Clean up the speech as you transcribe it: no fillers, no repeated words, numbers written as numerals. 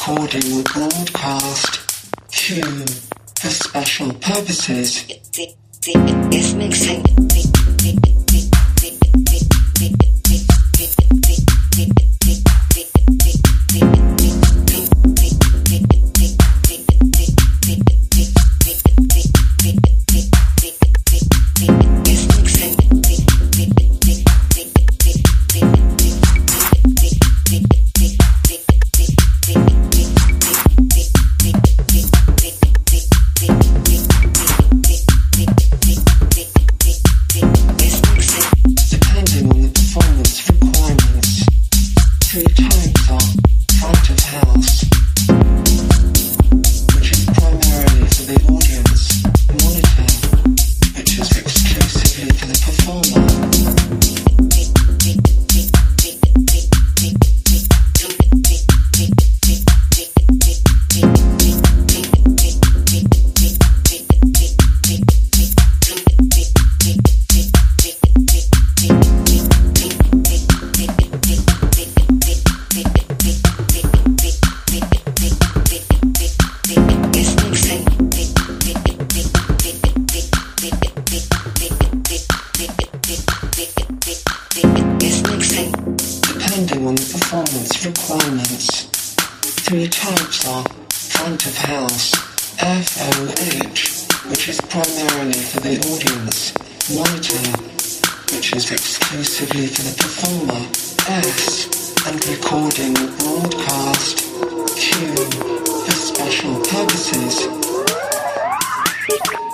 recording or broadcast. Q, for special purposes. Is mixing. Depending on the performance requirements. Three types are front of house, FOH, which is primarily for the audience, monitor, which is exclusively for the performer, S, and recording or broadcast, Q, for special purposes.